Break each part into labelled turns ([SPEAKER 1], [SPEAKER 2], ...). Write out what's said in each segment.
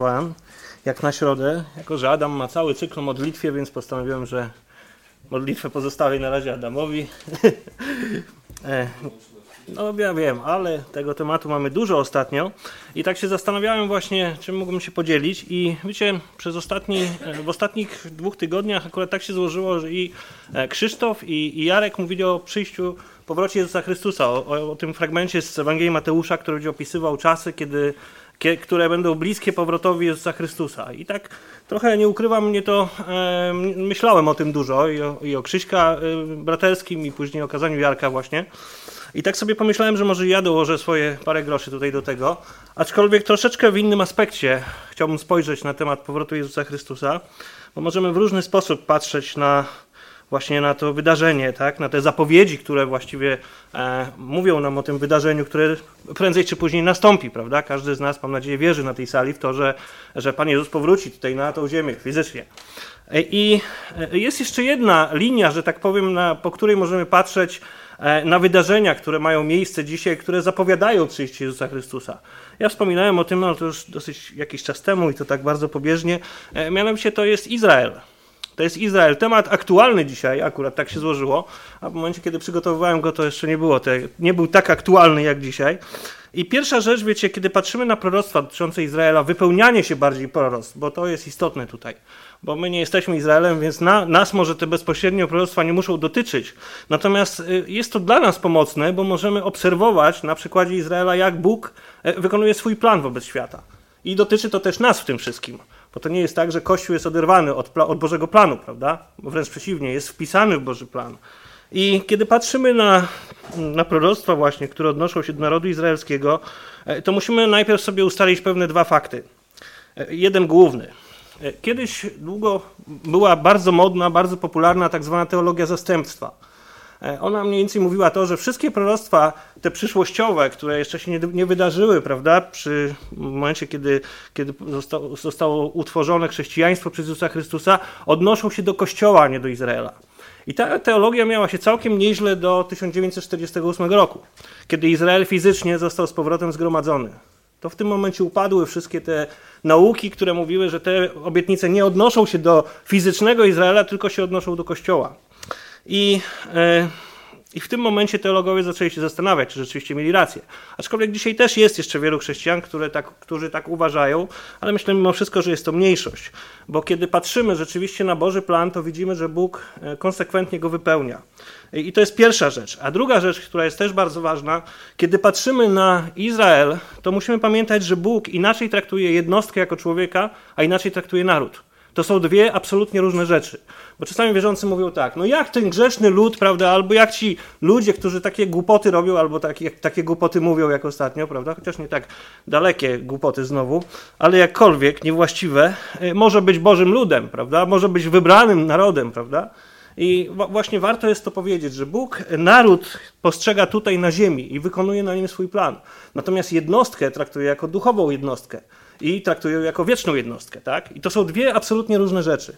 [SPEAKER 1] jak na środę, jako że Adam ma cały cykl o modlitwie, więc postanowiłem, że modlitwę pozostawię na razie Adamowi. No ja wiem, ale tego tematu mamy dużo ostatnio i tak się zastanawiałem właśnie, czym mógłbym się podzielić i wiecie, w ostatnich 2 tygodniach akurat tak się złożyło, że i Krzysztof i Jarek mówili o przyjściu, powrocie Jezusa Chrystusa, o tym fragmencie z Ewangelii Mateusza, który będzie opisywał czasy, które będą bliskie powrotowi Jezusa Chrystusa. I tak trochę, nie ukrywam, mnie to, myślałem o tym dużo i o Krzyśka braterskim i później o kazaniu Jarka właśnie. I tak sobie pomyślałem, że może ja dołożę swoje parę groszy tutaj do tego, aczkolwiek troszeczkę w innym aspekcie chciałbym spojrzeć na temat powrotu Jezusa Chrystusa, bo możemy w różny sposób patrzeć właśnie na to wydarzenie, tak? Na te zapowiedzi, które właściwie mówią nam o tym wydarzeniu, które prędzej czy później nastąpi, prawda? Każdy z nas, mam nadzieję, wierzy na tej sali w to, że Pan Jezus powróci tutaj na tą ziemię fizycznie. I jest jeszcze jedna linia, że tak powiem, po której możemy patrzeć na wydarzenia, które mają miejsce dzisiaj, które zapowiadają przyjście Jezusa Chrystusa. Ja wspominałem o tym, ale to już dosyć jakiś czas temu i to tak bardzo pobieżnie. Mianowicie to jest Izrael. To jest Izrael. Temat aktualny dzisiaj, akurat tak się złożyło, a w momencie, kiedy przygotowywałem go, to jeszcze nie był tak aktualny jak dzisiaj. I pierwsza rzecz, wiecie, kiedy patrzymy na proroctwa dotyczące Izraela, wypełnianie się bardziej proroctw, bo to jest istotne tutaj, bo my nie jesteśmy Izraelem, więc nas może te bezpośrednio proroctwa nie muszą dotyczyć. Natomiast jest to dla nas pomocne, bo możemy obserwować na przykładzie Izraela, jak Bóg wykonuje swój plan wobec świata. I dotyczy to też nas w tym wszystkim. Bo to nie jest tak, że Kościół jest oderwany od Bożego planu, prawda? Bo wręcz przeciwnie, jest wpisany w Boży plan. I kiedy patrzymy na proroctwa właśnie, które odnoszą się do narodu izraelskiego, to musimy najpierw sobie ustalić pewne 2 fakty. Jeden główny. Kiedyś długo była bardzo modna, bardzo popularna tak zwana teologia zastępstwa. Ona mniej więcej mówiła to, że wszystkie proroctwa, te przyszłościowe, które jeszcze się nie wydarzyły, prawda, przy momencie, kiedy zostało utworzone chrześcijaństwo przez Jezusa Chrystusa, odnoszą się do Kościoła, a nie do Izraela. I ta teologia miała się całkiem nieźle do 1948 roku, kiedy Izrael fizycznie został z powrotem zgromadzony. To w tym momencie upadły wszystkie te nauki, które mówiły, że te obietnice nie odnoszą się do fizycznego Izraela, tylko się odnoszą do Kościoła. I w tym momencie teologowie zaczęli się zastanawiać, czy rzeczywiście mieli rację. Aczkolwiek dzisiaj też jest jeszcze wielu chrześcijan, którzy tak uważają, ale myślę mimo wszystko, że jest to mniejszość. Bo kiedy patrzymy rzeczywiście na Boży plan, to widzimy, że Bóg konsekwentnie go wypełnia. I to jest pierwsza rzecz. A druga rzecz, która jest też bardzo ważna, kiedy patrzymy na Izrael, to musimy pamiętać, że Bóg inaczej traktuje jednostkę jako człowieka, a inaczej traktuje naród. To są 2 absolutnie różne rzeczy. Bo czasami wierzący mówią tak, no jak ten grzeszny lud, prawda, albo jak ci ludzie, którzy takie głupoty robią, albo takie głupoty mówią jak ostatnio, prawda, chociaż nie tak dalekie głupoty znowu, ale jakkolwiek niewłaściwe, może być Bożym ludem, prawda, może być wybranym narodem, prawda. I właśnie warto jest to powiedzieć, że Bóg naród postrzega tutaj na ziemi i wykonuje na nim swój plan. Natomiast jednostkę traktuje jako duchową jednostkę i traktuje ją jako wieczną jednostkę, tak? I to są 2 absolutnie różne rzeczy.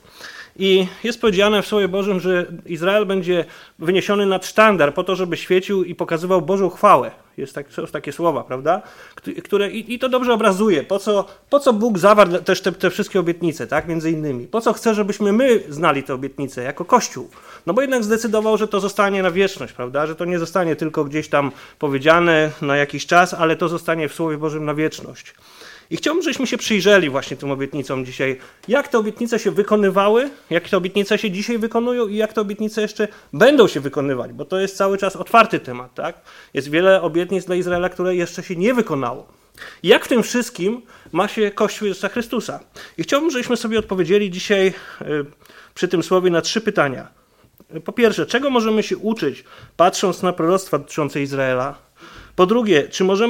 [SPEAKER 1] I jest powiedziane w Słowie Bożym, że Izrael będzie wyniesiony nad sztandar po to, żeby świecił i pokazywał Bożą chwałę. Są takie słowa, prawda? Które i to dobrze obrazuje. Po co Bóg zawarł też te wszystkie obietnice, tak? Między innymi. Po co chce, żebyśmy my znali te obietnice jako Kościół? No bo jednak zdecydował, że to zostanie na wieczność, prawda? Że to nie zostanie tylko gdzieś tam powiedziane na jakiś czas, ale to zostanie w Słowie Bożym na wieczność. I chciałbym, żebyśmy się przyjrzeli właśnie tym obietnicom dzisiaj, jak te obietnice się wykonywały, jak te obietnice się dzisiaj wykonują i jak te obietnice jeszcze będą się wykonywać, bo to jest cały czas otwarty temat, tak? Jest wiele obietnic dla Izraela, które jeszcze się nie wykonało. I jak w tym wszystkim ma się Kościół Jezusa Chrystusa? I chciałbym, żebyśmy sobie odpowiedzieli dzisiaj przy tym słowie na 3 pytania. Po pierwsze, czego możemy się uczyć, patrząc na proroctwa dotyczące Izraela? Po drugie,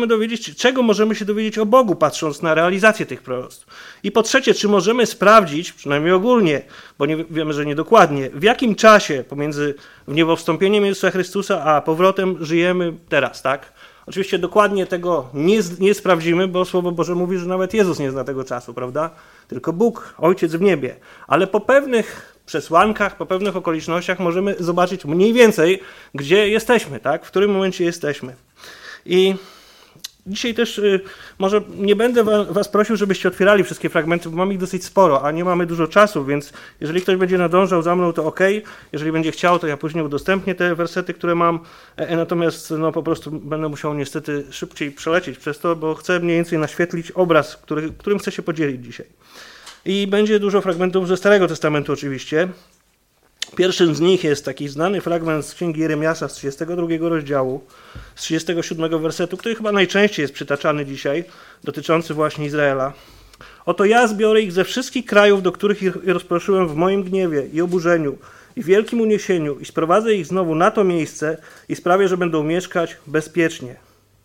[SPEAKER 1] czego możemy się dowiedzieć o Bogu, patrząc na realizację tych proroctw? I po trzecie, czy możemy sprawdzić, przynajmniej ogólnie, bo wiemy, że niedokładnie, w jakim czasie pomiędzy wniebowstąpieniem Jezusa Chrystusa a powrotem żyjemy teraz, tak? Oczywiście dokładnie tego nie sprawdzimy, bo Słowo Boże mówi, że nawet Jezus nie zna tego czasu, prawda? Tylko Bóg, Ojciec w niebie. Ale po pewnych przesłankach, po pewnych okolicznościach możemy zobaczyć mniej więcej, gdzie jesteśmy, tak? W którym momencie jesteśmy. I dzisiaj też może nie będę was prosił, żebyście otwierali wszystkie fragmenty, bo mam ich dosyć sporo, a nie mamy dużo czasu, więc jeżeli ktoś będzie nadążał za mną, to okej. Jeżeli będzie chciał, to ja później udostępnię te wersety, które mam, natomiast no, po prostu będę musiał niestety szybciej przelecieć przez to, bo chcę mniej więcej naświetlić obraz, którym chcę się podzielić dzisiaj. I będzie dużo fragmentów ze Starego Testamentu oczywiście. Pierwszym z nich jest taki znany fragment z Księgi Jeremiasza z 32 rozdziału, z 37 wersetu, który chyba najczęściej jest przytaczany dzisiaj, dotyczący właśnie Izraela. Oto ja zbiorę ich ze wszystkich krajów, do których ich rozproszyłem w moim gniewie i oburzeniu i wielkim uniesieniu i sprowadzę ich znowu na to miejsce i sprawię, że będą mieszkać bezpiecznie.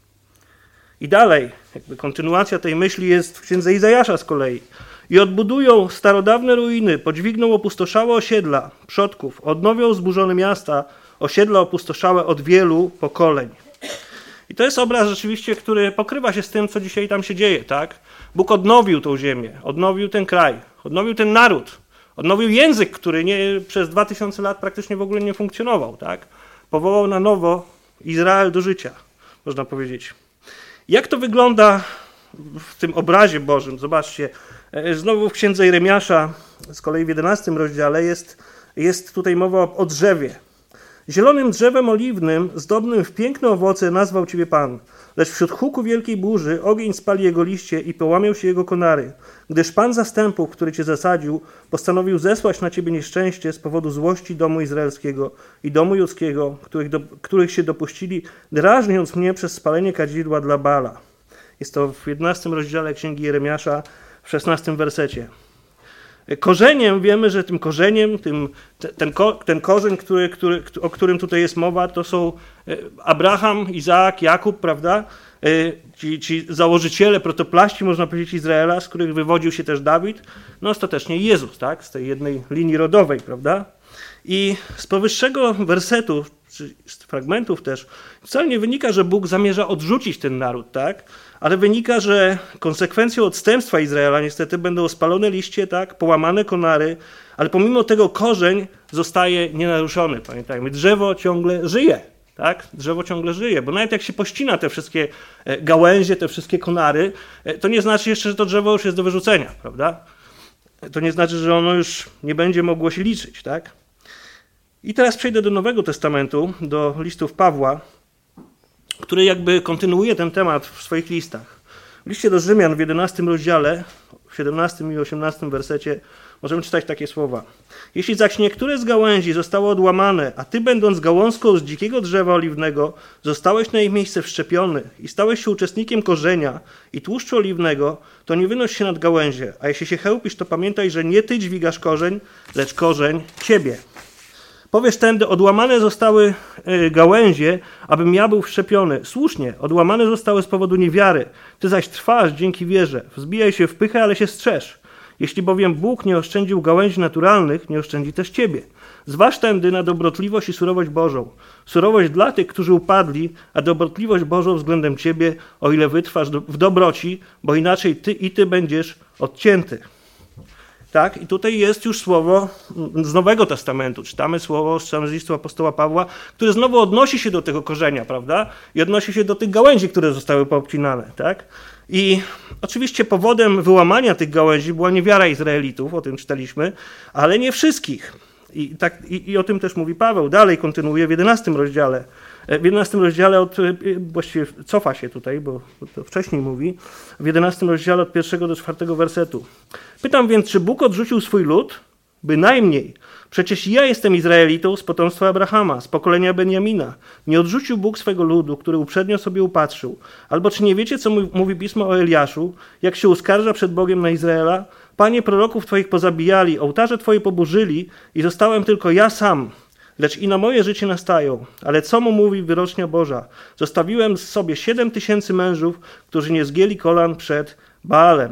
[SPEAKER 1] I dalej, jakby kontynuacja tej myśli jest w Księdze Izajasza z kolei. I odbudują starodawne ruiny, podźwigną opustoszałe osiedla przodków, odnowią zburzone miasta, osiedla opustoszałe od wielu pokoleń. I to jest obraz rzeczywiście, który pokrywa się z tym, co dzisiaj tam się dzieje, tak? Bóg odnowił tą ziemię, odnowił ten kraj, odnowił ten naród, odnowił język, który przez 2000 lat praktycznie w ogóle nie funkcjonował, tak? Powołał na nowo Izrael do życia, można powiedzieć. Jak to wygląda w tym obrazie Bożym? Zobaczcie, znowu w Księdze Jeremiasza, z kolei w 11 rozdziale jest tutaj mowa o drzewie. Zielonym drzewem oliwnym, zdobnym w piękne owoce nazwał Ciebie Pan. Lecz wśród huku wielkiej burzy ogień spali jego liście i połamią się jego konary. Gdyż Pan zastępów, który Cię zasadził, postanowił zesłać na Ciebie nieszczęście z powodu złości domu izraelskiego i domu judzkiego, których się dopuścili, drażniąc mnie przez spalenie kadzidła dla Baala. Jest to w 11 rozdziale Księgi Jeremiasza, w 16 wersecie. Korzeniem, wiemy, że tym korzeniem, ten korzeń, o którym tutaj jest mowa, to są Abraham, Izaak, Jakub, prawda? Ci założyciele, protoplaści, można powiedzieć, Izraela, z których wywodził się też Dawid, no ostatecznie Jezus, tak? Z tej jednej linii rodowej, prawda? I z powyższego wersetu, czy z fragmentów też, wcale nie wynika, że Bóg zamierza odrzucić ten naród, tak? Ale wynika, że konsekwencją odstępstwa Izraela niestety będą spalone liście, tak? Połamane konary, ale pomimo tego korzeń zostaje nienaruszony. Pamiętajmy, drzewo ciągle żyje, tak? Drzewo ciągle żyje, bo nawet jak się pościna te wszystkie gałęzie, te wszystkie konary, to nie znaczy jeszcze, że to drzewo już jest do wyrzucenia, prawda? To nie znaczy, że ono już nie będzie mogło się liczyć, tak? I teraz przejdę do Nowego Testamentu, do listów Pawła, który jakby kontynuuje ten temat w swoich listach. W liście do Rzymian w 11 rozdziale, w 17 i 18 wersecie możemy czytać takie słowa. Jeśli zaś niektóre z gałęzi zostało odłamane, a ty będąc gałązką z dzikiego drzewa oliwnego, zostałeś na ich miejsce wszczepiony i stałeś się uczestnikiem korzenia i tłuszczu oliwnego, to nie wynoś się nad gałęzie, a jeśli się chełpisz, to pamiętaj, że nie ty dźwigasz korzeń, lecz korzeń ciebie. Powiesz tędy, odłamane zostały gałęzie, abym ja był wszczepiony. Słusznie, odłamane zostały z powodu niewiary. Ty zaś trwasz dzięki wierze. Wzbijaj się w pychę, ale się strzeż. Jeśli bowiem Bóg nie oszczędził gałęzi naturalnych, nie oszczędzi też ciebie. Zważ tędy na dobrotliwość i surowość Bożą. Surowość dla tych, którzy upadli, a dobrotliwość Bożą względem ciebie, o ile wytrwasz w dobroci, bo inaczej ty będziesz odcięty. Tak? I tutaj jest już słowo z Nowego Testamentu. Czytamy słowo z listu apostoła Pawła, które znowu odnosi się do tego korzenia, prawda? I odnosi się do tych gałęzi, które zostały poobcinane, tak? I oczywiście powodem wyłamania tych gałęzi była niewiara Izraelitów, o tym czytaliśmy, ale nie wszystkich. I o tym też mówi Paweł. Dalej kontynuuje w 11 rozdziale. W 11 rozdziale właściwie cofa się tutaj, bo to wcześniej mówi, w 11 rozdziale od 1 do 4 wersetu. Pytam więc, czy Bóg odrzucił swój lud? Bynajmniej. Przecież ja jestem Izraelitą z potomstwa Abrahama, z pokolenia Benjamina. Nie odrzucił Bóg swego ludu, który uprzednio sobie upatrzył. Albo czy nie wiecie, co mówi Pismo o Eliaszu, jak się uskarża przed Bogiem na Izraela? Panie, proroków Twoich pozabijali, ołtarze Twoje poburzyli i zostałem tylko ja sam. Lecz i na moje życie nastają. Ale co mu mówi wyrocznia Boża? Zostawiłem sobie 7000 mężów, którzy nie zgięli kolan przed Baalem.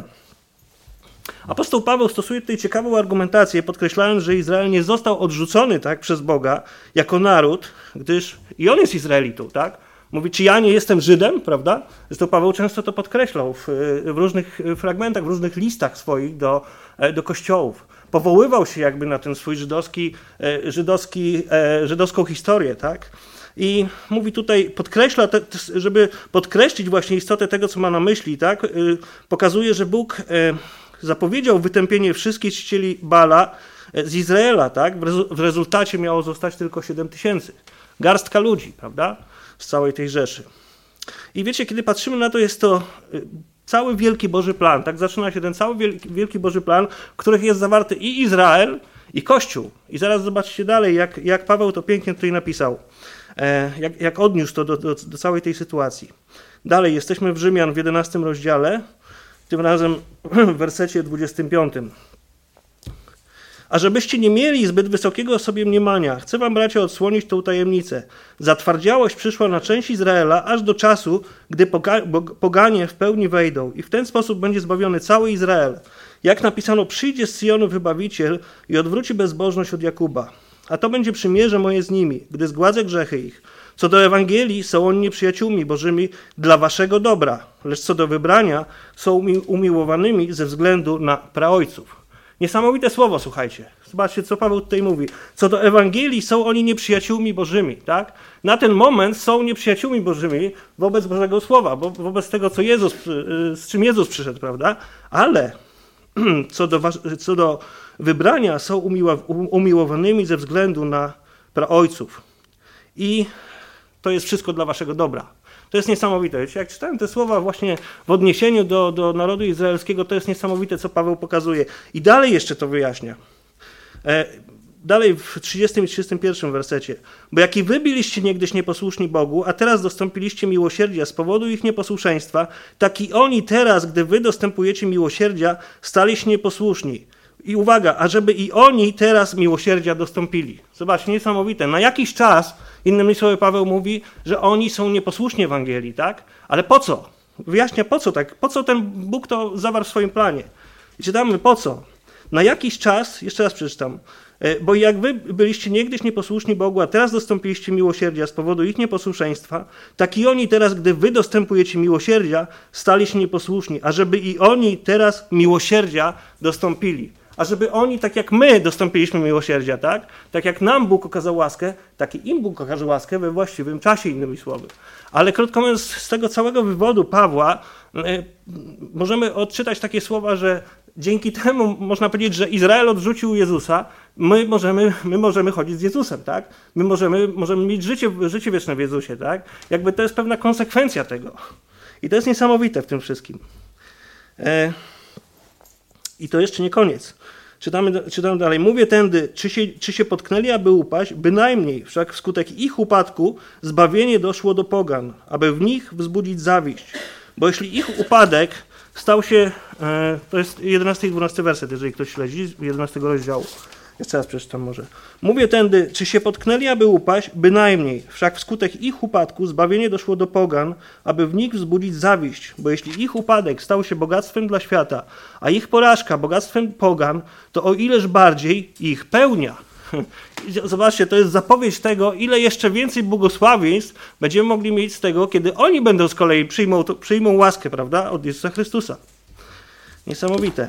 [SPEAKER 1] Apostoł Paweł stosuje tutaj ciekawą argumentację, podkreślając, że Izrael nie został odrzucony tak, przez Boga jako naród, gdyż i on jest Izraelitą, tak? Mówi, czy ja nie jestem Żydem, prawda? Zresztą Paweł często to podkreślał w różnych fragmentach, w różnych listach swoich do kościołów. Powoływał się jakby na ten swój żydowską historię, tak? I mówi tutaj, podkreśla, żeby podkreślić właśnie istotę tego, co ma na myśli, tak? Pokazuje, że Bóg zapowiedział wytępienie wszystkich czcicieli Baala z Izraela, tak? W rezultacie miało zostać tylko 7 000. Garstka ludzi, prawda? Z całej tej rzeszy. I wiecie, kiedy patrzymy na to, jest to cały wielki Boży plan, tak? Zaczyna się ten cały wielki Boży plan, w których jest zawarty i Izrael, i Kościół. I zaraz zobaczcie dalej, jak Paweł to pięknie tutaj napisał. Jak odniósł to do całej tej sytuacji. Dalej, jesteśmy w Rzymian w 11 rozdziale, tym razem w wersecie 25. A żebyście nie mieli zbyt wysokiego sobie mniemania, chcę wam, bracia, odsłonić tą tajemnicę. Zatwardziałość przyszła na część Izraela aż do czasu, gdy poganie w pełni wejdą i w ten sposób będzie zbawiony cały Izrael. Jak napisano, przyjdzie z Syjonu wybawiciel i odwróci bezbożność od Jakuba. A to będzie przymierze moje z nimi, gdy zgładzę grzechy ich. Co do Ewangelii, są oni nieprzyjaciółmi Bożymi dla waszego dobra, lecz co do wybrania, są umiłowanymi ze względu na praojców. Niesamowite słowo, słuchajcie. Zobaczcie, co Paweł tutaj mówi. Co do Ewangelii, są oni nieprzyjaciółmi Bożymi, tak? Na ten moment są nieprzyjaciółmi Bożymi wobec Bożego Słowa, wobec tego, z czym Jezus przyszedł, prawda? Ale co do wybrania, są umiłowanymi ze względu na praojców. I to jest wszystko dla waszego dobra. To jest niesamowite. Wiecie, jak czytałem te słowa właśnie w odniesieniu do narodu izraelskiego, to jest niesamowite, co Paweł pokazuje. I dalej jeszcze to wyjaśnia. Dalej w 30 i 31 wersecie. Bo jak i wy byliście niegdyś nieposłuszni Bogu, a teraz dostąpiliście miłosierdzia z powodu ich nieposłuszeństwa, tak i oni teraz, gdy wy dostępujecie miłosierdzia, stali się nieposłuszni. I uwaga, ażeby i oni teraz miłosierdzia dostąpili. Zobaczcie, niesamowite. Na jakiś czas, innymi słowy Paweł mówi, że oni są nieposłuszni Ewangelii, tak? Ale po co? Wyjaśnia po co tak? Po co ten Bóg to zawarł w swoim planie? I czytamy po co? Na jakiś czas, jeszcze raz przeczytam, bo jak wy byliście niegdyś nieposłuszni Bogu, a teraz dostąpiliście miłosierdzia z powodu ich nieposłuszeństwa, tak i oni teraz, gdy wy dostępujecie miłosierdzia, stali się nieposłuszni, ażeby i oni teraz miłosierdzia dostąpili. A żeby oni, tak jak my dostąpiliśmy miłosierdzia, tak? Tak jak nam Bóg okazał łaskę, tak i im Bóg okaże łaskę we właściwym czasie, innymi słowy. Ale krótko mówiąc, z tego całego wywodu Pawła możemy odczytać takie słowa, że dzięki temu można powiedzieć, że Izrael odrzucił Jezusa, my możemy chodzić z Jezusem, tak? My możemy mieć życie wieczne w Jezusie, tak? Jakby to jest pewna konsekwencja tego. I to jest niesamowite w tym wszystkim. I to jeszcze nie koniec. Czytamy dalej. Mówię tędy, czy się potknęli, aby upaść? Bynajmniej, wszak wskutek ich upadku zbawienie doszło do pogan, aby w nich wzbudzić zawiść. Bo jeśli ich upadek stał się, to jest 11 i 12 werset, jeżeli ktoś śledzi, 11 rozdziału. Jeszcze raz przeczytam może. Mówię tędy, czy się potknęli, aby upaść? Bynajmniej, wszak wskutek ich upadku zbawienie doszło do pogan, aby w nich wzbudzić zawiść. Bo jeśli ich upadek stał się bogactwem dla świata, a ich porażka bogactwem pogan, to o ileż bardziej ich pełnia. Zobaczcie, to jest zapowiedź tego, ile jeszcze więcej błogosławieństw będziemy mogli mieć z tego, kiedy oni będą z kolei przyjmą łaskę, prawda, od Jezusa Chrystusa. Niesamowite.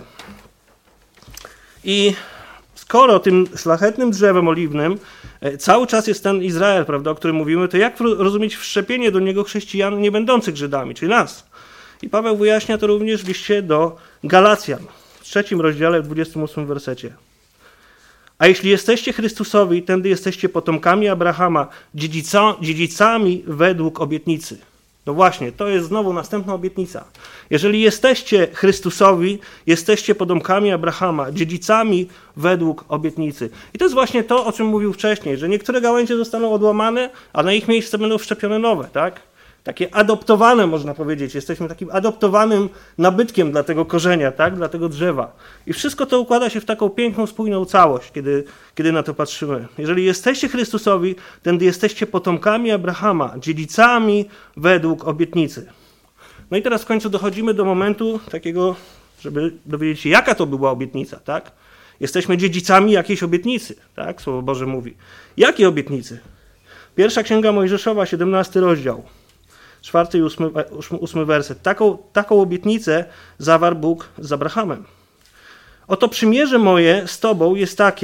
[SPEAKER 1] I skoro tym szlachetnym drzewem oliwnym cały czas jest ten Izrael, prawda, o którym mówimy, to jak rozumieć wszczepienie do niego chrześcijan nie będących Żydami, czyli nas? I Paweł wyjaśnia to również w liście do Galacjan, w 3 rozdziale, w 28 wersecie. A jeśli jesteście Chrystusowi, tędy jesteście potomkami Abrahama, dziedzicami według obietnicy. No właśnie, to jest znowu następna obietnica. Jeżeli jesteście Chrystusowi, jesteście potomkami Abrahama, dziedzicami według obietnicy. I to jest właśnie to, o czym mówił wcześniej, że niektóre gałęzie zostaną odłamane, a na ich miejsce będą wszczepione nowe, tak? Takie adoptowane, można powiedzieć. Jesteśmy takim adoptowanym nabytkiem dla tego korzenia, tak? Dla tego drzewa. I wszystko to układa się w taką piękną, spójną całość, kiedy na to patrzymy. Jeżeli jesteście Chrystusowi, tędy jesteście potomkami Abrahama, dziedzicami według obietnicy. No i teraz w końcu dochodzimy do momentu takiego, żeby dowiedzieć się, jaka to była obietnica, tak? Jesteśmy dziedzicami jakiejś obietnicy, tak? Słowo Boże mówi. Jakiej obietnicy? Pierwsza Księga Mojżeszowa, 17 rozdział. 4 i 8 werset. Taką obietnicę zawarł Bóg z Abrahamem. Oto przymierze moje z tobą jest takie.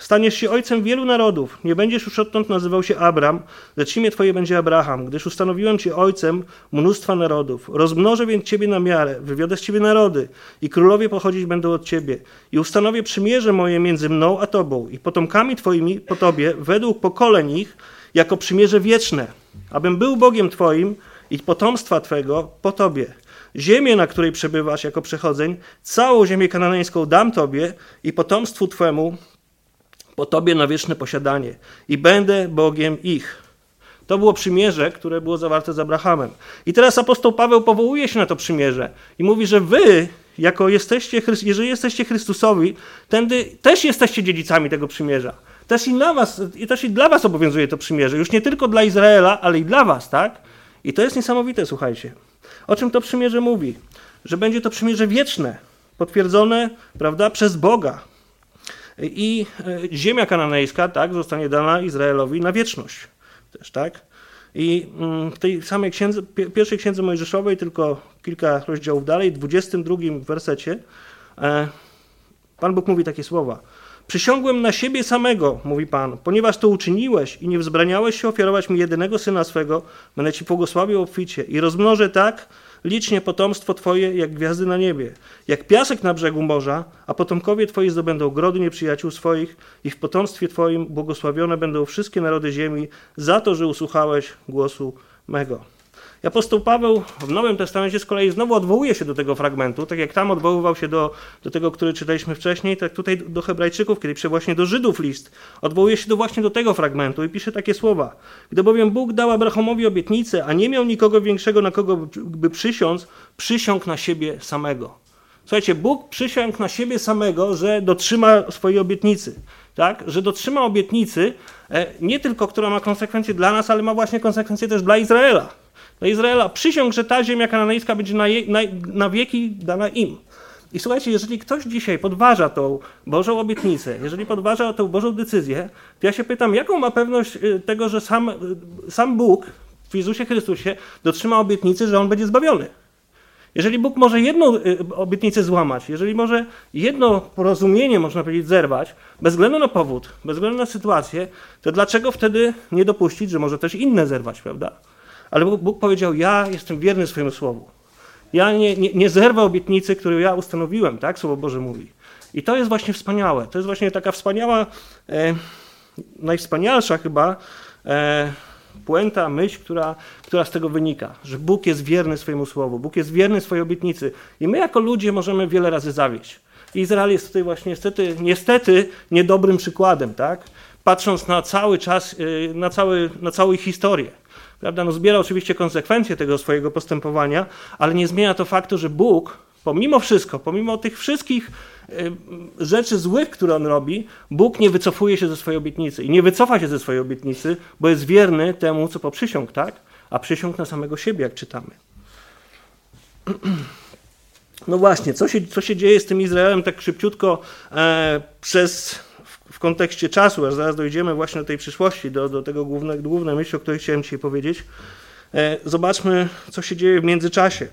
[SPEAKER 1] staniesz się ojcem wielu narodów. Nie będziesz już odtąd nazywał się Abram, lecz imię twoje będzie Abraham, gdyż ustanowiłem cię ojcem mnóstwa narodów. Rozmnożę więc ciebie na miarę, wywiodę z ciebie narody i królowie pochodzić będą od ciebie. I ustanowię przymierze moje między mną a tobą i potomkami twoimi po tobie, według pokoleń ich, jako przymierze wieczne, abym był Bogiem twoim i potomstwa twego po tobie. Ziemię, na której przebywasz jako przechodzeń, całą ziemię kananeńską dam tobie i potomstwu twemu po tobie na wieczne posiadanie i będę Bogiem ich. To było przymierze, które było zawarte z Abrahamem. I teraz apostoł Paweł powołuje się na to przymierze i mówi, że wy, jeżeli jesteście Chrystusowi, też jesteście dziedzicami tego przymierza. Też i dla was obowiązuje to przymierze. Już nie tylko dla Izraela, ale i dla was, tak? I to jest niesamowite, słuchajcie. O czym to przymierze mówi? Że będzie to przymierze wieczne, potwierdzone, prawda, przez Boga. I ziemia kananejska, tak, zostanie dana Izraelowi na wieczność też, tak? I w tej samej pierwszej księdze Mojżeszowej, tylko kilka rozdziałów dalej, w 22 wersecie, Pan Bóg mówi takie słowa. Przysiągłem na siebie samego, mówi Pan, ponieważ to uczyniłeś i nie wzbraniałeś się ofiarować mi jedynego syna swego, będę ci błogosławił obficie i rozmnożę tak licznie potomstwo twoje, jak gwiazdy na niebie, jak piasek na brzegu morza, a potomkowie twoi zdobędą grody nieprzyjaciół swoich i w potomstwie twoim błogosławione będą wszystkie narody ziemi za to, że usłuchałeś głosu mego. I apostoł Paweł w Nowym Testamencie z kolei znowu odwołuje się do tego fragmentu, tak jak tam odwoływał się do tego, który czytaliśmy wcześniej, tak tutaj do Hebrajczyków, kiedy pisze właśnie do Żydów list, odwołuje się właśnie do tego fragmentu i pisze takie słowa. Gdy bowiem Bóg dał Abrahamowi obietnicę, a nie miał nikogo większego, na kogo by przysiąc, przysiągł na siebie samego. Słuchajcie, Bóg przysiągł na siebie samego, że dotrzyma swojej obietnicy. Tak? Że dotrzyma obietnicy, nie tylko, która ma konsekwencje dla nas, ale ma właśnie konsekwencje też dla Izraela. Dla Izraela przysiągł, że ta ziemia kananejska będzie na wieki dana im. I słuchajcie, jeżeli ktoś dzisiaj podważa tą Bożą obietnicę, jeżeli podważa tą Bożą decyzję, to ja się pytam, jaką ma pewność tego, że sam Bóg w Jezusie Chrystusie dotrzyma obietnicy, że On będzie zbawiony. Jeżeli Bóg może jedną obietnicę złamać, jeżeli może jedno porozumienie, można powiedzieć, zerwać, bez względu na powód, bez względu na sytuację, to dlaczego wtedy nie dopuścić, że może też inne zerwać, prawda? Ale Bóg powiedział, ja jestem wierny swojemu słowu. Ja nie zerwę obietnicy, którą ja ustanowiłem, tak? Słowo Boże mówi. I to jest właśnie wspaniałe. To jest właśnie taka wspaniała, najwspanialsza chyba puenta, myśl, która z tego wynika, że Bóg jest wierny swojemu słowu, Bóg jest wierny swojej obietnicy i my jako ludzie możemy wiele razy zawieść. I Izrael jest tutaj właśnie niestety niedobrym przykładem, tak? Patrząc na cały czas, na całą ich historię. Prawda? No, zbiera oczywiście konsekwencje tego swojego postępowania, ale nie zmienia to faktu, że Bóg, pomimo wszystko, pomimo tych wszystkich rzeczy złych, które On robi, Bóg nie wycofuje się ze swojej obietnicy i nie wycofa się ze swojej obietnicy, bo jest wierny temu, co poprzysiągł, tak? A przysiągł na samego siebie, jak czytamy. No właśnie, co się dzieje z tym Izraelem tak szybciutko w kontekście czasu, aż zaraz dojdziemy właśnie do tej przyszłości, do tego głównej myśli, o której chciałem dzisiaj powiedzieć. Zobaczmy, co się dzieje w międzyczasie.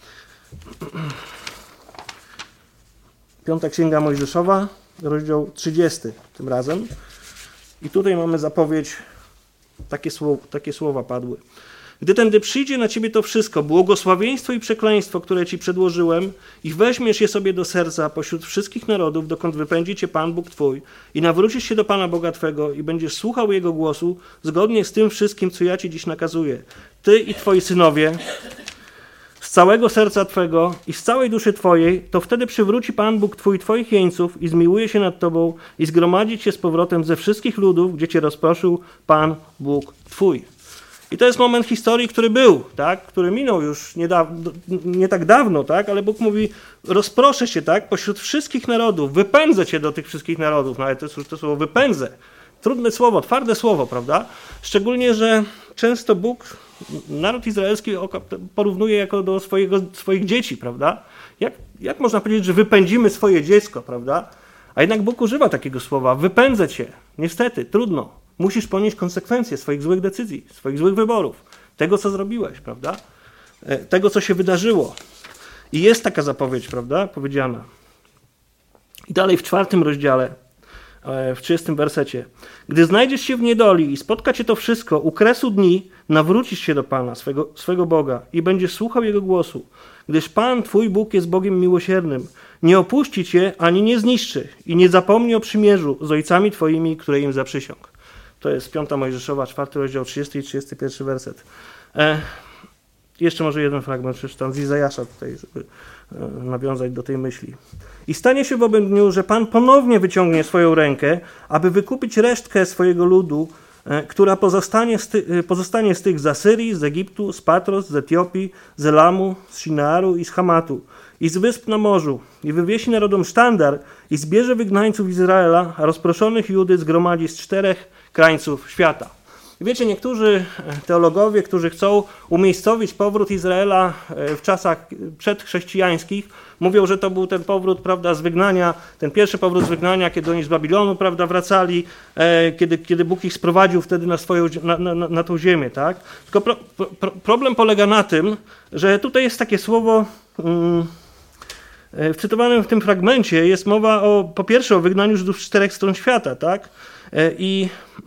[SPEAKER 1] 5 Księga Mojżeszowa, rozdział 30 tym razem. I tutaj mamy zapowiedź, takie słowa padły. Gdy tędy przyjdzie na ciebie to wszystko, błogosławieństwo i przekleństwo, które ci przedłożyłem, i weźmiesz je sobie do serca pośród wszystkich narodów, dokąd wypędzi cię Pan Bóg twój, i nawrócisz się do Pana Boga twego i będziesz słuchał Jego głosu, zgodnie z tym wszystkim, co ja ci dziś nakazuję. Ty i twoi synowie, z całego serca twego i z całej duszy twojej, to wtedy przywróci Pan Bóg twój twoich jeńców i zmiłuje się nad tobą i zgromadzi cię z powrotem ze wszystkich ludów, gdzie cię rozproszył Pan Bóg twój. I to jest moment historii, który był, tak? Który minął już nie tak dawno, tak? Ale Bóg mówi, rozproszę cię, tak? Pośród wszystkich narodów, wypędzę cię do tych wszystkich narodów. Nawet to jest już to słowo wypędzę. Trudne słowo, twarde słowo, prawda? Szczególnie, że często Bóg naród izraelski porównuje jako do swoich dzieci, prawda? Jak można powiedzieć, że wypędzimy swoje dziecko, prawda? A jednak Bóg używa takiego słowa, wypędzę cię. Niestety, trudno. Musisz ponieść konsekwencje swoich złych decyzji, swoich złych wyborów, tego, co zrobiłeś, prawda? Tego, co się wydarzyło. I jest taka zapowiedź, prawda? Powiedziana. I dalej w 4 rozdziale w 30 wersecie. Gdy znajdziesz się w niedoli i spotka cię to wszystko, u kresu dni nawrócisz się do Pana, swego Boga i będziesz słuchał Jego głosu. Gdyż Pan, Twój Bóg, jest Bogiem miłosiernym. Nie opuści cię, ani nie zniszczy i nie zapomni o przymierzu z ojcami twoimi, które im zaprzysiągł. To jest 5 Mojżeszowa, 4 rozdział, 30 i 31 werset. Jeszcze może jeden fragment przeczytam z Izajasza tutaj, żeby nawiązać do tej myśli. I stanie się w owym dniu, że Pan ponownie wyciągnie swoją rękę, aby wykupić resztkę swojego ludu, która pozostanie z tych z Asyrii, z Egiptu, z Patros, z Etiopii, z Elamu, z Sinaru i z Hamatu i z wysp na morzu i wywiesi narodom sztandar i zbierze wygnańców Izraela, a rozproszonych Judy zgromadzi z 4 krańców świata. Wiecie, niektórzy teologowie, którzy chcą umiejscowić powrót Izraela w czasach przedchrześcijańskich, mówią, że to był ten powrót, prawda, z wygnania, ten pierwszy powrót z wygnania, kiedy oni z Babilonu, prawda, wracali, kiedy Bóg ich sprowadził wtedy na tą ziemię, tak? Tylko problem polega na tym, że tutaj jest takie słowo, w cytowanym w tym fragmencie jest mowa po pierwsze o wygnaniu Żydów z 4 stron świata, tak? I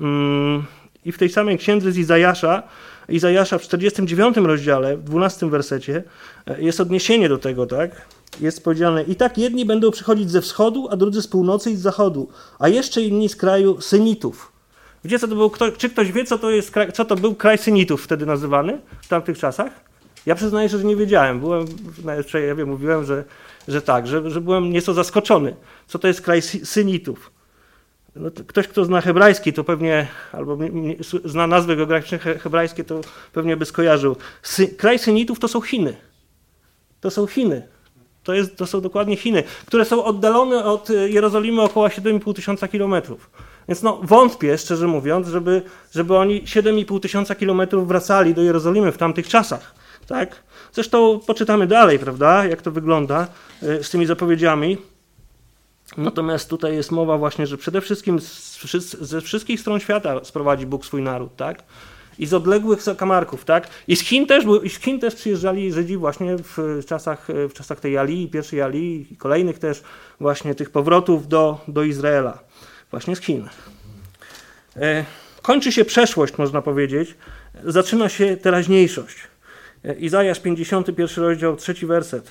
[SPEAKER 1] w tej samej księdze z Izajasza w 49 rozdziale, w 12 wersecie jest odniesienie do tego, tak? Jest powiedziane: i tak jedni będą przychodzić ze wschodu, a drudzy z północy i z zachodu, a jeszcze inni z kraju Synitów. Wiecie, co to był? Czy ktoś wie, co to był kraj Synitów wtedy nazywany w tamtych czasach? Ja przyznaję, że nie wiedziałem. Mówiłem, że tak, że byłem nieco zaskoczony. Co to jest kraj Synitów? No, ktoś, kto zna hebrajski, to pewnie, albo zna nazwy geograficzne hebrajskie, to pewnie by skojarzył. Kraj Synitów to są Chiny. To są Chiny. To są dokładnie Chiny, które są oddalone od Jerozolimy około 7,5 tysiąca kilometrów. Więc no, wątpię, szczerze mówiąc, żeby oni 7,5 tysiąca kilometrów wracali do Jerozolimy w tamtych czasach. Tak? Zresztą poczytamy dalej, prawda, jak to wygląda z tymi zapowiedziami. Natomiast tutaj jest mowa właśnie, że przede wszystkim ze wszystkich stron świata sprowadzi Bóg swój naród, tak? I z odległych zakamarków, tak? I z Chin też przyjeżdżali Żydzi właśnie w czasach tej Alii, pierwszej Alii i kolejnych też właśnie tych powrotów do Izraela. Właśnie z Chin. Kończy się przeszłość, można powiedzieć. Zaczyna się teraźniejszość. Izajasz 51 rozdział, 3 werset.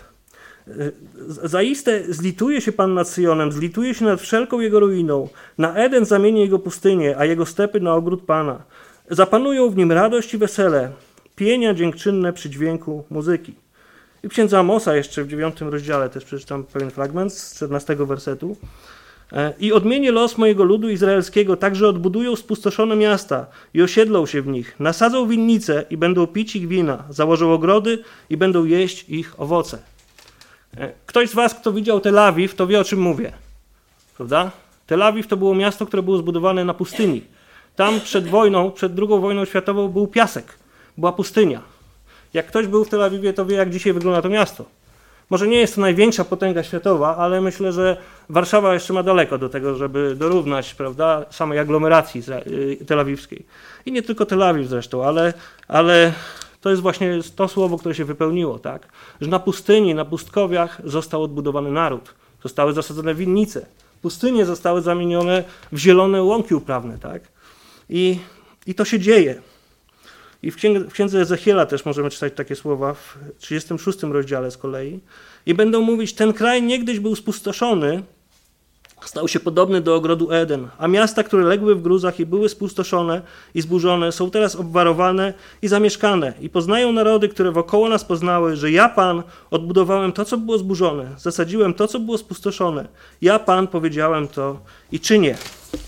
[SPEAKER 1] Zaiste zlituje się Pan nad Syjonem, zlituje się nad wszelką jego ruiną. Na Eden zamieni jego pustynię, a jego stepy na ogród Pana. Zapanują w nim radość i wesele, pienia dziękczynne przy dźwięku muzyki. I w księdze Amosa jeszcze w 9 rozdziale też przeczytam pewien fragment z 14 wersetu. I odmienię los mojego ludu izraelskiego, tak że odbudują spustoszone miasta i osiedlą się w nich. Nasadzą winnice i będą pić ich wina. Założą ogrody i będą jeść ich owoce. Ktoś z was, kto widział Tel Awiw, to wie, o czym mówię. Prawda? Tel Awiw to było miasto, które było zbudowane na pustyni. Tam przed II wojną światową był piasek. Była pustynia. Jak ktoś był w Tel Awiwie, to wie, jak dzisiaj wygląda to miasto. Może nie jest to największa potęga światowa, ale myślę, że Warszawa jeszcze ma daleko do tego, żeby dorównać, prawda, samej aglomeracji telawiwskiej. I nie tylko Tel Awiw zresztą, ale to jest właśnie to słowo, które się wypełniło, tak? Że na pustyni, na pustkowiach został odbudowany naród. Zostały zasadzone winnice. Pustynie zostały zamienione w zielone łąki uprawne, tak? I to się dzieje. I w księdze Ezechiela też możemy czytać takie słowa w 36 rozdziale z kolei. I będą mówić: ten kraj niegdyś był spustoszony, stał się podobny do ogrodu Eden, a miasta, które legły w gruzach i były spustoszone i zburzone, są teraz obwarowane i zamieszkane. I poznają narody, które wokoło nas poznały, że ja, Pan, odbudowałem to, co było zburzone, zasadziłem to, co było spustoszone. Ja, Pan, powiedziałem to i czynię.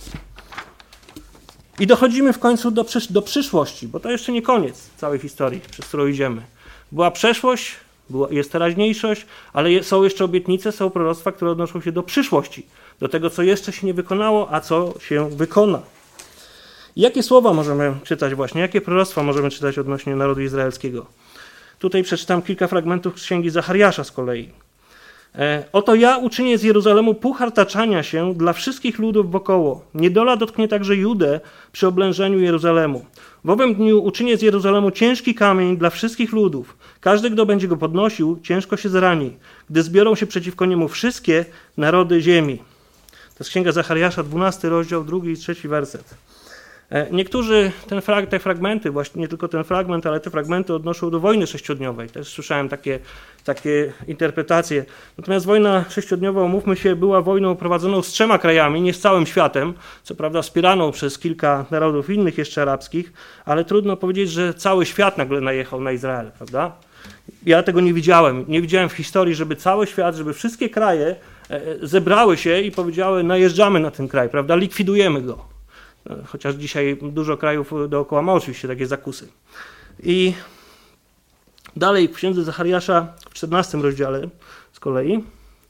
[SPEAKER 1] I dochodzimy w końcu do przyszłości, bo to jeszcze nie koniec całej historii, przez którą idziemy. Była przeszłość, jest teraźniejszość, ale są jeszcze obietnice, są proroctwa, które odnoszą się do przyszłości, do tego, co jeszcze się nie wykonało, a co się wykona. I jakie słowa możemy czytać właśnie, jakie proroctwa możemy czytać odnośnie narodu izraelskiego? Tutaj przeczytam kilka fragmentów z księgi Zachariasza z kolei. Oto ja uczynię z Jeruzalemu puchar taczania się dla wszystkich ludów wokoło. Niedola dotknie także Judę przy oblężeniu Jeruzalemu. W owym dniu uczynię z Jeruzalemu ciężki kamień dla wszystkich ludów. Każdy, kto będzie go podnosił, ciężko się zrani, gdy zbiorą się przeciwko niemu wszystkie narody ziemi. To jest Księga Zachariasza, 12 rozdział, 2 i 3 werset. Niektórzy te fragmenty, właśnie nie tylko ten fragment, ale te fragmenty odnoszą do wojny sześciodniowej. Też słyszałem takie interpretacje. Natomiast wojna sześciodniowa, umówmy się, była wojną prowadzoną z 3 krajami, nie z całym światem, co prawda wspieraną przez kilka narodów innych jeszcze arabskich, ale trudno powiedzieć, że cały świat nagle najechał na Izrael, prawda? Ja tego nie widziałem. Nie widziałem w historii, żeby cały świat, żeby wszystkie kraje zebrały się i powiedziały, najeżdżamy na ten kraj, prawda? Likwidujemy go. Chociaż dzisiaj dużo krajów dookoła ma oczywiście takie zakusy. I dalej w Księdze Zachariasza w 14 rozdziale z kolei,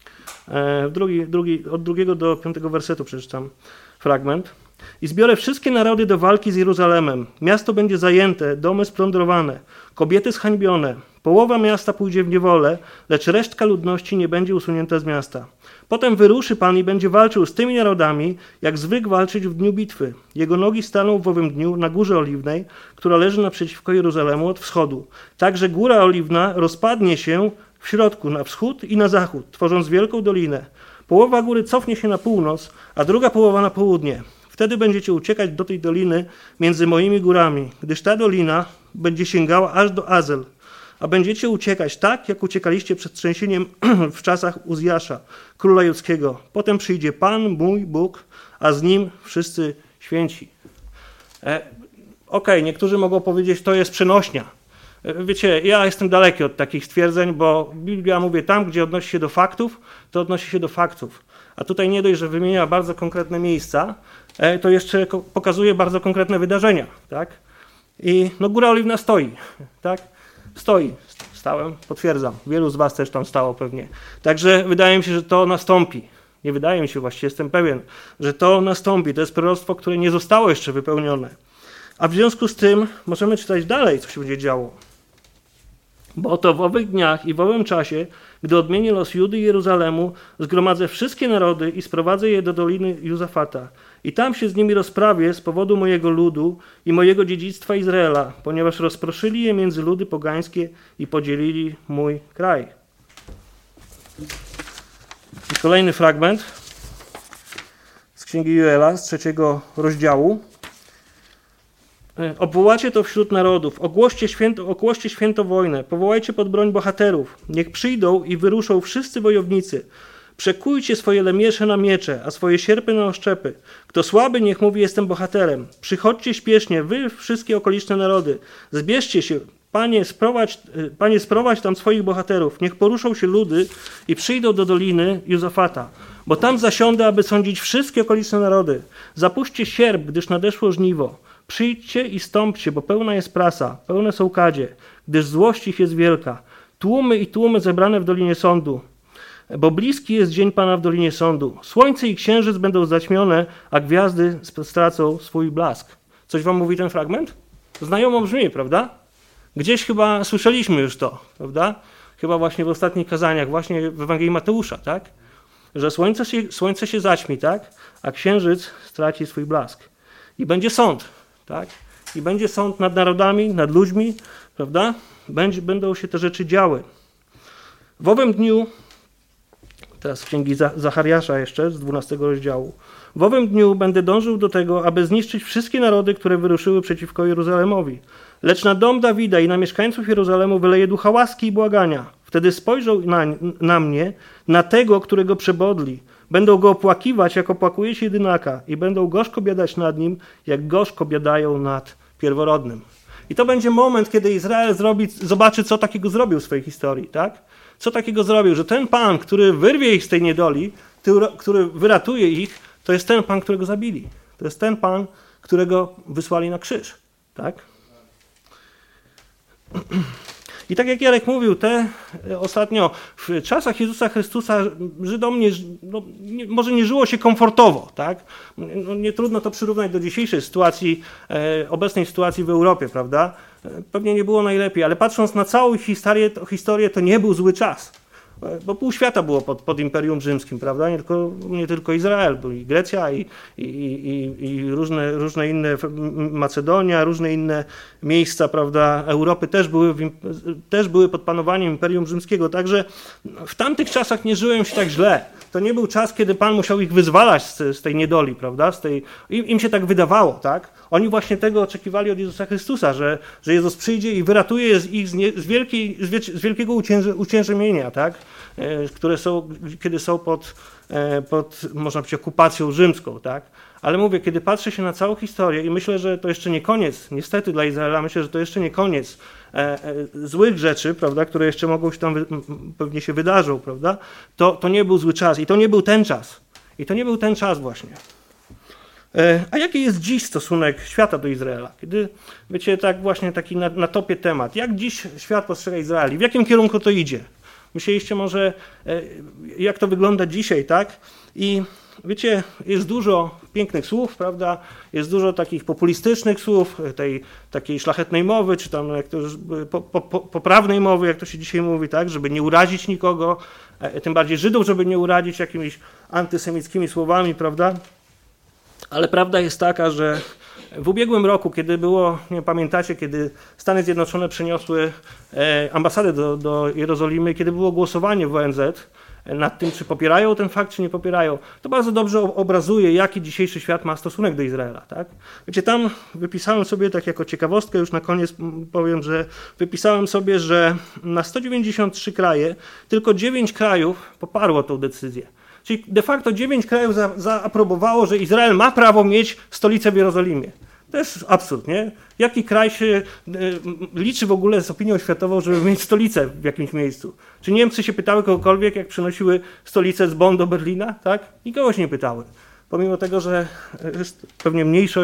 [SPEAKER 1] od 2 do 5 wersetu przeczytam fragment. I zbiorę wszystkie narody do walki z Jeruzalemem. Miasto będzie zajęte, domy splądrowane, kobiety zhańbione. Połowa miasta pójdzie w niewolę, lecz resztka ludności nie będzie usunięta z miasta. Potem wyruszy Pan i będzie walczył z tymi narodami, jak zwykł walczyć w dniu bitwy. Jego nogi staną w owym dniu na Górze Oliwnej, która leży naprzeciwko Jeruzalemu od wschodu. Także Góra Oliwna rozpadnie się w środku na wschód i na zachód, tworząc wielką dolinę. Połowa góry cofnie się na północ, a druga połowa na południe. Wtedy będziecie uciekać do tej doliny między moimi górami, gdyż ta dolina będzie sięgała aż do Azel. A będziecie uciekać tak, jak uciekaliście przed trzęsieniem w czasach Uzjasza, króla judzkiego. Potem przyjdzie Pan, mój Bóg, a z Nim wszyscy święci. Niektórzy mogą powiedzieć, to jest przenośnia. Wiecie, ja jestem daleki od takich stwierdzeń, bo Biblia mówi tam, gdzie odnosi się do faktów, to odnosi się do faktów. A tutaj nie dość, że wymienia bardzo konkretne miejsca, to jeszcze pokazuje bardzo konkretne wydarzenia. Tak? I Góra Oliwna stoi. Tak? Stałem, potwierdzam. Wielu z was też tam stało pewnie. Także wydaje mi się, że to nastąpi. Nie wydaje mi się, właściwie jestem pewien, że to nastąpi. To jest proroctwo, które nie zostało jeszcze wypełnione. A w związku z tym możemy czytać dalej, co się będzie działo. Bo oto w owych dniach i w owym czasie, gdy odmienię los Judy i Jeruzalemu, zgromadzę wszystkie narody i sprowadzę je do doliny Jozafata. I tam się z nimi rozprawię z powodu mojego ludu i mojego dziedzictwa Izraela, ponieważ rozproszyli je między ludy pogańskie i podzielili mój kraj. I kolejny fragment z Księgi Joela, z 3 rozdziału. Obwołacie to wśród narodów, ogłoście święto wojnę, powołajcie pod broń bohaterów, niech przyjdą i wyruszą wszyscy wojownicy. Przekujcie swoje lemiesze na miecze, a swoje sierpy na oszczepy. Kto słaby, niech mówi, jestem bohaterem. Przychodźcie śpiesznie, wy wszystkie okoliczne narody. Zbierzcie się, Panie, sprowadź tam swoich bohaterów. Niech poruszą się ludy i przyjdą do doliny Jozafata. Bo tam zasiądę, aby sądzić wszystkie okoliczne narody. Zapuśćcie sierp, gdyż nadeszło żniwo. Przyjdźcie i stąpcie, bo pełna jest prasa, pełne są kadzie, gdyż złość ich jest wielka. Tłumy i tłumy zebrane w Dolinie Sądu, bo bliski jest dzień Pana w Dolinie Sądu. Słońce i księżyc będą zaćmione, a gwiazdy stracą swój blask. Coś wam mówi ten fragment? Znajomo brzmi, prawda? Gdzieś chyba słyszeliśmy już to, prawda? Chyba właśnie w ostatnich kazaniach, właśnie w Ewangelii Mateusza, tak? Że słońce się zaćmi, tak? A księżyc straci swój blask. I będzie sąd, tak? I będzie sąd nad narodami, nad ludźmi, prawda? Będą się te rzeczy działy. W owym dniu, teraz z Księgi Zachariasza jeszcze, z 12 rozdziału, w owym dniu będę dążył do tego, aby zniszczyć wszystkie narody, które wyruszyły przeciwko Jeruzalemowi. Lecz na dom Dawida i na mieszkańców Jeruzalemu wyleję ducha łaski i błagania. Wtedy spojrzą na mnie, na tego, którego przebodli. Będą go opłakiwać, jak opłakuje się jedynaka i będą gorzko biadać nad nim, jak gorzko biadają nad pierworodnym. I to będzie moment, kiedy Izrael zobaczy, co takiego zrobił w swojej historii, tak? Co takiego zrobił, że ten Pan, który wyrwie ich z tej niedoli, który wyratuje ich, to jest ten Pan, którego zabili. To jest ten Pan, którego wysłali na krzyż, tak? I tak jak Jarek mówił, ostatnio w czasach Jezusa Chrystusa Żydom może nie żyło się komfortowo, tak? Nie trudno to przyrównać do dzisiejszej sytuacji, obecnej sytuacji w Europie, prawda? Pewnie nie było najlepiej, ale patrząc na całą historię, to nie był zły czas. bo pół świata było pod Imperium Rzymskim, prawda? Nie tylko Izrael, był i Grecja, i różne inne, Macedonia, różne inne miejsca, prawda, Europy też były pod panowaniem Imperium Rzymskiego, także w tamtych czasach nie żyłem się tak źle. To nie był czas, kiedy Pan musiał ich wyzwalać z tej niedoli, prawda? Im się tak wydawało, tak? Oni właśnie tego oczekiwali od Jezusa Chrystusa, że Jezus przyjdzie i wyratuje ich z wielkiego uciężemienia, tak? Kiedy są pod można powiedzieć, okupacją rzymską, tak? Ale mówię, kiedy patrzę się na całą historię i myślę, że to jeszcze nie koniec, niestety dla Izraela, myślę, że to jeszcze nie koniec złych rzeczy, prawda, które jeszcze mogą się tam, pewnie się wydarzą, prawda? To nie był zły czas i to nie był ten czas. I to nie był ten czas właśnie. A jaki jest dziś stosunek świata do Izraela? Kiedy, wiecie, tak właśnie taki na topie temat. Jak dziś świat postrzega Izrael i w jakim kierunku to idzie? Myśleliście może, jak to wygląda dzisiaj, tak? I wiecie, jest dużo pięknych słów, prawda? Jest dużo takich populistycznych słów, tej takiej szlachetnej mowy, czy tam jak to, poprawnej mowy, jak to się dzisiaj mówi, tak? Żeby nie urazić nikogo, tym bardziej Żydów, żeby nie urazić jakimiś antysemickimi słowami, prawda? Ale prawda jest taka, że w ubiegłym roku, kiedy było, nie pamiętacie, kiedy Stany Zjednoczone przeniosły ambasadę do Jerozolimy, kiedy było głosowanie w ONZ nad tym, czy popierają ten fakt, czy nie popierają, to bardzo dobrze obrazuje, jaki dzisiejszy świat ma stosunek do Izraela. Tak? Wiecie, tam wypisałem sobie, tak jako ciekawostkę, już na koniec powiem, że wypisałem sobie, że na 193 kraje tylko 9 krajów poparło tę decyzję. Czyli de facto 9 krajów zaaprobowało, że Izrael ma prawo mieć stolicę w Jerozolimie. To jest absurd, nie? Jaki kraj się liczy w ogóle z opinią światową, żeby mieć stolicę w jakimś miejscu? Czy Niemcy się pytały kogokolwiek, jak przynosiły stolicę z Bonn do Berlina? Tak? Nikogo się nie pytały. Pomimo tego, że jest pewnie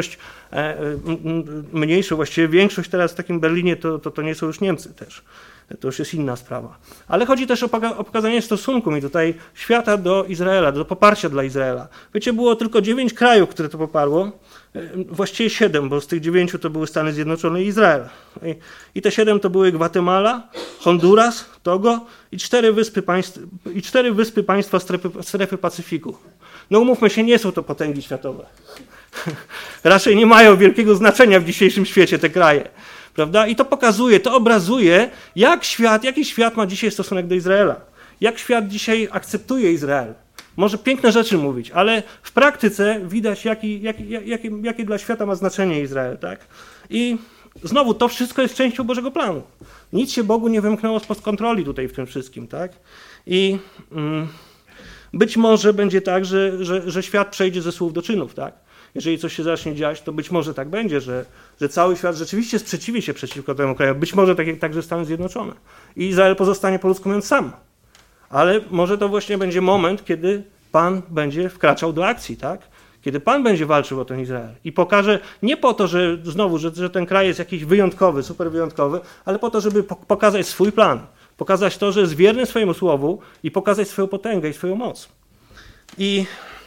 [SPEAKER 1] właściwie większość teraz w takim Berlinie, to nie są już Niemcy też. To już jest inna sprawa. Ale chodzi też o pokazanie stosunku mi tutaj świata do Izraela, do poparcia dla Izraela. Wiecie, było tylko 9 krajów, które to poparło. Właściwie 7, bo z tych 9 to były Stany Zjednoczone i Izrael. I te 7 to były Gwatemala, Honduras, Togo i 4 wyspy państwa strefy Pacyfiku. No umówmy się, nie są to potęgi światowe. Raczej nie mają wielkiego znaczenia w dzisiejszym świecie te kraje. Prawda? I to pokazuje, to obrazuje, jaki świat ma dzisiaj stosunek do Izraela. Jak świat dzisiaj akceptuje Izrael. Może piękne rzeczy mówić, ale w praktyce widać, jakie dla świata ma znaczenie Izrael. Tak? I znowu, to wszystko jest częścią Bożego planu. Nic się Bogu nie wymknęło spod kontroli tutaj w tym wszystkim. Tak? I być może będzie tak, że świat przejdzie ze słów do czynów. Tak? Jeżeli coś się zacznie dziać, to być może tak będzie, że cały świat rzeczywiście sprzeciwi się przeciwko temu kraju. Być może także Stany Zjednoczone. I Izrael pozostanie po ludzku mówiąc sam. Ale może to właśnie będzie moment, kiedy Pan będzie wkraczał do akcji, tak? Kiedy Pan będzie walczył o ten Izrael. I pokaże nie po to, że ten kraj jest jakiś wyjątkowy, super wyjątkowy, ale po to, żeby pokazać swój plan. Pokazać to, że jest wierny swojemu słowu i pokazać swoją potęgę i swoją moc. I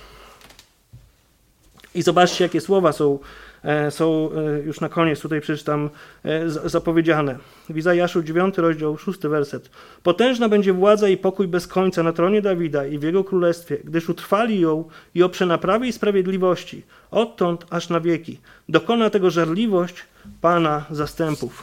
[SPEAKER 1] zobaczcie, jakie słowa są już na koniec, tutaj przeczytam, zapowiedziane. W Izajaszu 9 rozdział 6 werset. Potężna będzie władza i pokój bez końca na tronie Dawida i w jego królestwie, gdyż utrwali ją i oprze na prawie i sprawiedliwości, odtąd aż na wieki. Dokona tego żarliwość Pana zastępów.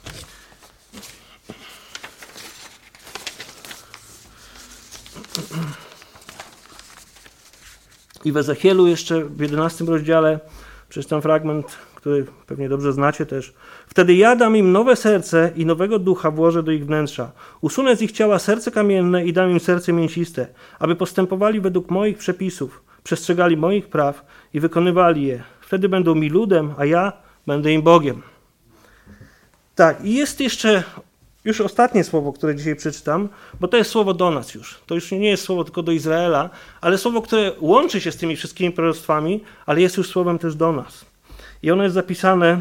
[SPEAKER 1] I w Ezechielu jeszcze w 11 rozdziale przeczytam fragment, który pewnie dobrze znacie też. Wtedy ja dam im nowe serce i nowego ducha włożę do ich wnętrza. Usunę z ich ciała serce kamienne i dam im serce mięsiste, aby postępowali według moich przepisów, przestrzegali moich praw i wykonywali je. Wtedy będą mi ludem, a ja będę im Bogiem. Tak, i jest jeszcze już ostatnie słowo, które dzisiaj przeczytam, bo to jest słowo do nas już. To już nie jest słowo tylko do Izraela, ale słowo, które łączy się z tymi wszystkimi proroctwami, ale jest już słowem też do nas. I ono jest zapisane,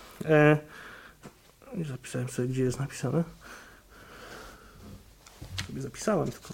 [SPEAKER 1] nie zapisałem sobie, gdzie jest napisane. Sobie zapisałem tylko.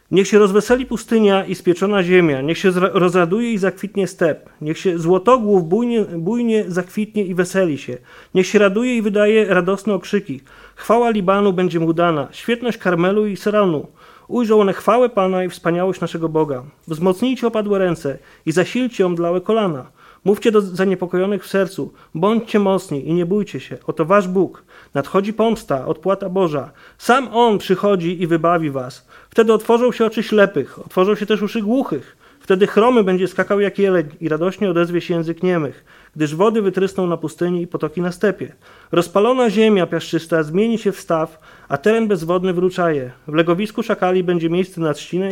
[SPEAKER 1] Niech się rozweseli pustynia i spieczona ziemia, niech się rozraduje i zakwitnie step, niech się złotogłów bujnie zakwitnie i weseli się, niech się raduje i wydaje radosne okrzyki. Chwała Libanu będzie mu dana, świetność Karmelu i Seranu. Ujrzą one chwałę Pana i wspaniałość naszego Boga. Wzmocnijcie opadłe ręce i zasilcie omdlałe kolana. Mówcie do zaniepokojonych w sercu, bądźcie mocni i nie bójcie się, oto wasz Bóg. Nadchodzi pomsta, odpłata Boża. Sam On przychodzi i wybawi was. Wtedy otworzą się oczy ślepych, otworzą się też uszy głuchych. Wtedy chromy będzie skakał jak jeleń i radośnie odezwie się język niemych, gdyż wody wytrysną na pustyni i potoki na stepie. Rozpalona ziemia piaszczysta zmieni się w staw, a teren bezwodny wróczaje. W legowisku szakali będzie miejsce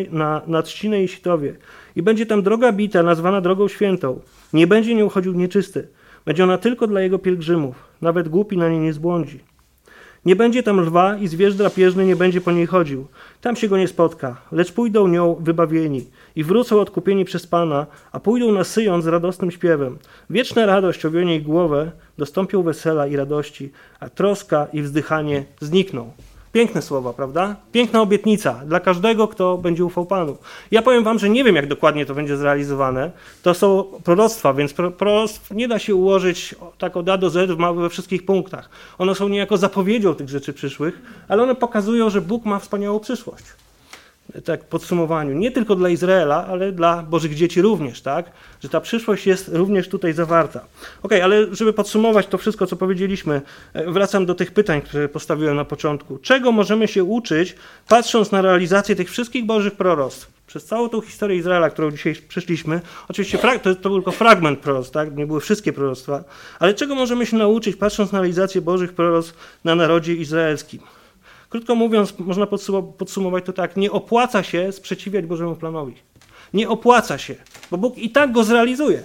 [SPEAKER 1] na trzcinę i sitowie. I będzie tam droga bita, nazwana drogą świętą. Nie będzie nią chodził nieczysty. Będzie ona tylko dla jego pielgrzymów. Nawet głupi na niej nie zbłądzi. Nie będzie tam lwa i zwierz drapieżny nie będzie po niej chodził. Tam się go nie spotka, lecz pójdą nią wybawieni i wrócą odkupieni przez Pana, a pójdą na Syjon z radosnym śpiewem. Wieczna radość owionie ich głowę, dostąpią wesela i radości, a troska i wzdychanie znikną. Piękne słowa, prawda? Piękna obietnica dla każdego, kto będzie ufał Panu. Ja powiem wam, że nie wiem, jak dokładnie to będzie zrealizowane. To są proroctwa, więc proroctw nie da się ułożyć tak od A do Z we wszystkich punktach. One są niejako zapowiedzią tych rzeczy przyszłych, ale one pokazują, że Bóg ma wspaniałą przyszłość. Tak w podsumowaniu. Nie tylko dla Izraela, ale dla Bożych dzieci również, tak? Że ta przyszłość jest również tutaj zawarta. Okej, ale żeby podsumować to wszystko, co powiedzieliśmy, wracam do tych pytań, które postawiłem na początku. Czego możemy się uczyć, patrząc na realizację tych wszystkich Bożych proroctw? Przez całą tą historię Izraela, którą dzisiaj przeszliśmy, oczywiście to był tylko fragment proroctw, tak? Nie były wszystkie proroctwa, ale czego możemy się nauczyć, patrząc na realizację Bożych proroctw na narodzie izraelskim? Krótko mówiąc, można podsumować to tak, nie opłaca się sprzeciwiać Bożemu planowi. Nie opłaca się, bo Bóg i tak go zrealizuje.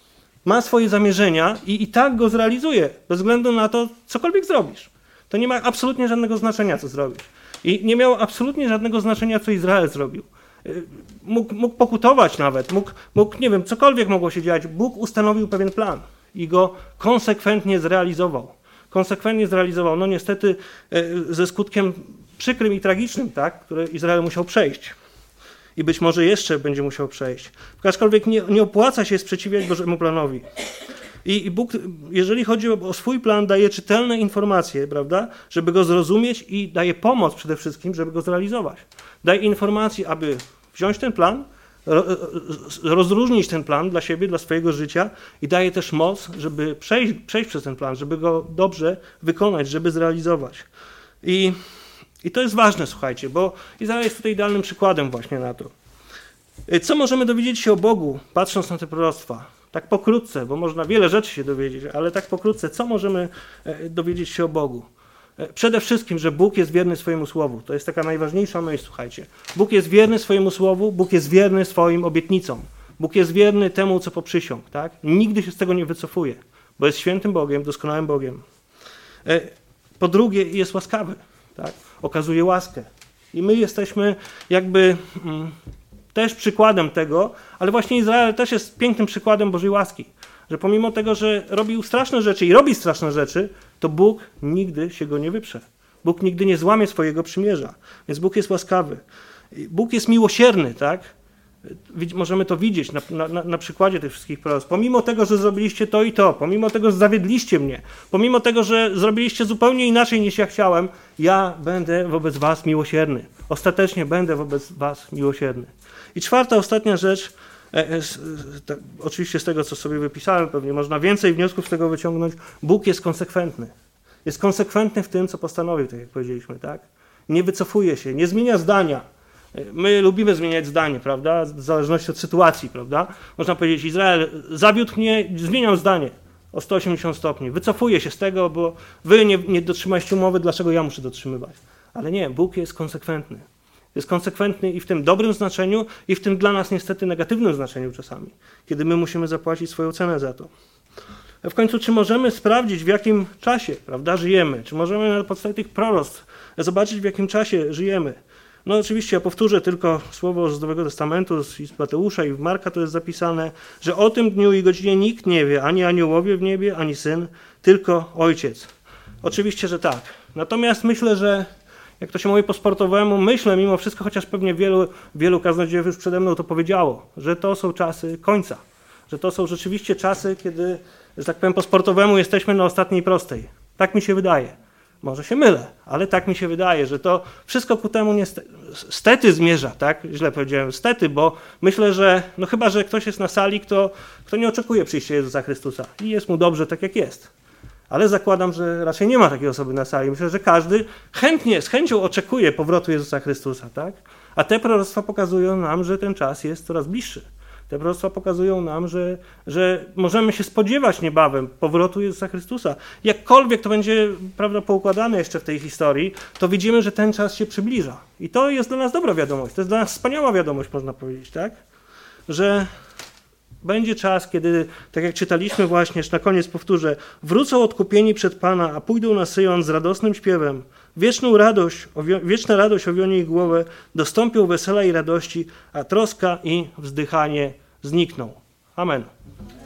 [SPEAKER 1] Ma swoje zamierzenia i tak go zrealizuje, bez względu na to, cokolwiek zrobisz. To nie ma absolutnie żadnego znaczenia, co zrobisz. I nie miało absolutnie żadnego znaczenia, co Izrael zrobił. Mógł pokutować nawet, mógł, nie wiem, cokolwiek mogło się dziać. Bóg ustanowił pewien plan i go konsekwentnie zrealizował. No niestety ze skutkiem przykrym i tragicznym, tak, które Izrael musiał przejść. I być może jeszcze będzie musiał przejść. Aczkolwiek nie opłaca się sprzeciwiać Bożemu planowi. I Bóg, jeżeli chodzi o swój plan, daje czytelne informacje, prawda, żeby go zrozumieć i daje pomoc przede wszystkim, żeby go zrealizować. Daje informacje, aby wziąć ten plan, rozróżnić ten plan dla siebie, dla swojego życia i daje też moc, żeby przejść przez ten plan, żeby go dobrze wykonać, żeby zrealizować. I to jest ważne, słuchajcie, bo Izrael jest tutaj idealnym przykładem właśnie na to. Co możemy dowiedzieć się o Bogu, patrząc na te proroctwa? Tak pokrótce, bo można wiele rzeczy się dowiedzieć, ale tak pokrótce, co możemy dowiedzieć się o Bogu? Przede wszystkim, że Bóg jest wierny swojemu słowu. To jest taka najważniejsza myśl, słuchajcie. Bóg jest wierny swojemu słowu, Bóg jest wierny swoim obietnicom. Bóg jest wierny temu, co poprzysiągł, tak? Nigdy się z tego nie wycofuje, bo jest świętym Bogiem, doskonałym Bogiem. Po drugie, jest łaskawy, tak? Okazuje łaskę. I my jesteśmy jakby też przykładem tego, ale właśnie Izrael też jest pięknym przykładem Bożej łaski. Że pomimo tego, że robił straszne rzeczy i robi straszne rzeczy, to Bóg nigdy się go nie wyprze. Bóg nigdy nie złamie swojego przymierza. Więc Bóg jest łaskawy. Bóg jest miłosierny, tak? Możemy to widzieć na przykładzie tych wszystkich proroctw. Pomimo tego, że zrobiliście to i to, pomimo tego, że zawiedliście mnie, pomimo tego, że zrobiliście zupełnie inaczej niż ja chciałem, ja będę wobec was miłosierny. Ostatecznie będę wobec was miłosierny. I czwarta, ostatnia rzecz, oczywiście z tego, co sobie wypisałem, pewnie można więcej wniosków z tego wyciągnąć. Bóg jest konsekwentny. Jest konsekwentny w tym, co postanowił, tak jak powiedzieliśmy, tak? Nie wycofuje się, nie zmienia zdania. My lubimy zmieniać zdanie, prawda? W zależności od sytuacji, prawda? Można powiedzieć, Izrael zawiódł mnie, zmieniam zdanie o 180 stopni. Wycofuję się z tego, bo wy nie dotrzymaliście umowy, dlaczego ja muszę dotrzymywać? Ale nie, Bóg jest konsekwentny. Jest konsekwentny i w tym dobrym znaczeniu, i w tym dla nas niestety negatywnym znaczeniu czasami, kiedy my musimy zapłacić swoją cenę za to. A w końcu, czy możemy sprawdzić, w jakim czasie, prawda, żyjemy? Czy możemy na podstawie tych proroctw zobaczyć, w jakim czasie żyjemy? No oczywiście ja powtórzę tylko słowo z Nowego Testamentu, z Mateusza i w Marka to jest zapisane, że o tym dniu i godzinie nikt nie wie, ani aniołowie w niebie, ani Syn, tylko Ojciec. Oczywiście, że tak. Natomiast myślę, że jak to się mówi po sportowemu, myślę mimo wszystko, chociaż pewnie wielu kaznodziejów już przede mną to powiedziało, że to są czasy końca, że to są rzeczywiście czasy, kiedy, że tak powiem, po sportowemu jesteśmy na ostatniej prostej. Tak mi się wydaje. Może się mylę, ale tak mi się wydaje, że to wszystko ku temu stety zmierza, tak? Źle powiedziałem, stety, bo myślę, że no chyba, że ktoś jest na sali, kto nie oczekuje przyjścia Jezusa Chrystusa i jest mu dobrze tak, jak jest. Ale zakładam, że raczej nie ma takiej osoby na sali. Myślę, że każdy z chęcią oczekuje powrotu Jezusa Chrystusa, tak? A te proroctwa pokazują nam, że ten czas jest coraz bliższy. Te proroctwa pokazują nam, że możemy się spodziewać niebawem powrotu Jezusa Chrystusa. Jakkolwiek to będzie, prawda, poukładane jeszcze w tej historii, to widzimy, że ten czas się przybliża. I to jest dla nas dobra wiadomość. To jest dla nas wspaniała wiadomość, można powiedzieć, tak? Że będzie czas, kiedy, tak jak czytaliśmy właśnie, na koniec powtórzę, wrócą odkupieni przed Pana, a pójdą na Syjon z radosnym śpiewem. Wieczna radość owionie ich głowę, dostąpią wesela i radości, a troska i wzdychanie znikną. Amen.